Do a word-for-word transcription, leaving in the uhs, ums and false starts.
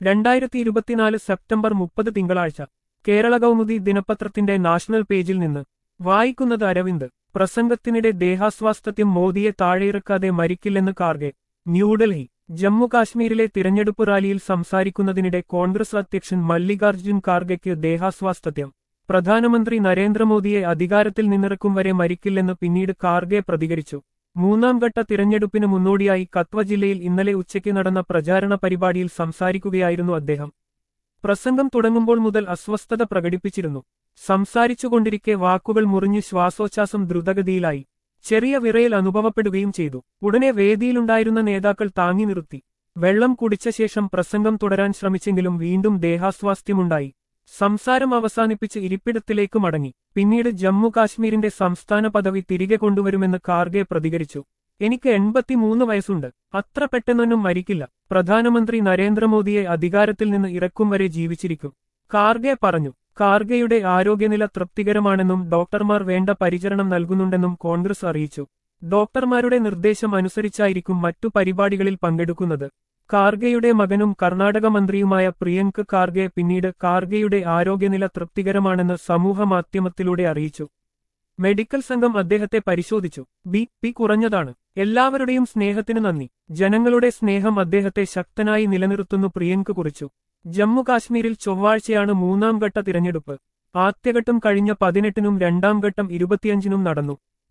രണ്ടായിരത്തി ഇരുപത്തിനാല് സെപ്റ്റംബർ മുപ്പത് തിങ്കളാഴ്ച കേരള കൗമുദി ദിനപത്രത്തിന്റെ നാഷണൽ പേജിൽ നിന്ന് വായിക്കുന്നത് അരവിന്ദ്. പ്രസംഗത്തിനിടെ ദേഹാസ്വാസ്ഥ്യം, മോദിയെ താഴെയിറക്കാതെ മരിക്കില്ലെന്ന് കാർഗെ. ന്യൂഡൽഹി. ജമ്മുകാശ്മീരിലെ തിരഞ്ഞെടുപ്പ് റാലിയിൽ സംസാരിക്കുന്നതിനിടെ കോൺഗ്രസ് അധ്യക്ഷൻ മല്ലികാർജ്ജുൻ ഖാർഗെയ്ക്ക് ദേഹാസ്വാസ്ഥ്യം. പ്രധാനമന്ത്രി നരേന്ദ്രമോദിയെ അധികാരത്തിൽ നിന്നിറക്കും വരെ മരിക്കില്ലെന്ന് പിന്നീട് ഖാർഗെ പ്രതികരിച്ചു. മൂന്നാം ഘട്ട തിരഞ്ഞെടുപ്പിന് മുന്നോടിയായി കത്വ ജില്ലയിൽ ഇന്നലെ ഉച്ചയ്ക്ക് നടന്ന പ്രചാരണ പരിപാടിയിൽ സംസാരിക്കുകയായിരുന്നു അദ്ദേഹം. പ്രസംഗം തുടങ്ങുമ്പോൾ മുതൽ അസ്വസ്ഥത പ്രകടിപ്പിച്ചിരുന്നു. സംസാരിച്ചുകൊണ്ടിരിക്കെ വാക്കുകൾ മുറിഞ്ഞ് ശ്വാസോച്ഛ്വാസം ദ്രുതഗതിയിലായി. ചെറിയ വിറയൽ അനുഭവപ്പെടുകയും ചെയ്തു. ഉടനെ വേദിയിലുണ്ടായിരുന്ന നേതാക്കൾ താങ്ങി നിർത്തി. വെള്ളം കുടിച്ച ശേഷം പ്രസംഗം തുടരാൻ ശ്രമിച്ചെങ്കിലും വീണ്ടും ദേഹാസ്വാസ്ഥ്യമുണ്ടായി. സംസാരം അവസാനിപ്പിച്ച് ഇരിപ്പിടത്തിലേക്ക് മടങ്ങി. പിന്നീട് ജമ്മു കാശ്മീരിന്റെ സംസ്ഥാന പദവി തിരികെ കൊണ്ടുവരുമെന്ന് ഖാർഗെ പ്രതികരിച്ചു. എനിക്ക് എൺപത്തിമൂന്ന് വയസ്സുണ്ട്. അത്ര പെട്ടെന്നൊന്നും മരിക്കില്ല. പ്രധാനമന്ത്രി നരേന്ദ്രമോദിയെ അധികാരത്തിൽ നിന്ന് ഇറക്കും വരെ ജീവിച്ചിരിക്കും, ഖാർഗെ പറഞ്ഞു. ഖാർഗെയുടെ ആരോഗ്യനില തൃപ്തികരമാണെന്നും ഡോക്ടർമാർ വേണ്ട പരിചരണം നൽകുന്നുണ്ടെന്നും കോൺഗ്രസ് അറിയിച്ചു. ഡോക്ടർമാരുടെ നിർദ്ദേശം അനുസരിച്ചായിരിക്കും മറ്റു പരിപാടികളിൽ പങ്കെടുക്കുന്നത്. ഖാർഗെയുടെ മകനും കർണാടക മന്ത്രിയുമായ പ്രിയങ്ക് ഖാർഗെ പിന്നീട് ഖാർഗെയുടെ ആരോഗ്യനില തൃപ്തികരമാണെന്ന് സമൂഹമാധ്യമത്തിലൂടെ അറിയിച്ചു. മെഡിക്കൽ സംഘം അദ്ദേഹത്തെ പരിശോധിച്ചു. ബി പി കുറഞ്ഞതാണ്. എല്ലാവരുടെയും സ്നേഹത്തിന് നന്ദി. ജനങ്ങളുടെ സ്നേഹം അദ്ദേഹത്തെ ശക്തനായി നിലനിർത്തുന്നു, പ്രിയങ്ക് കുറിച്ചു. ജമ്മു കാശ്മീരിൽ ചൊവ്വാഴ്ചയാണ് മൂന്നാം ഘട്ട തിരഞ്ഞെടുപ്പ്. ആദ്യഘട്ടം കഴിഞ്ഞ പതിനെട്ടിനും രണ്ടാം ഘട്ടം ഇരുപത്തിയഞ്ചിനും നടന്നു.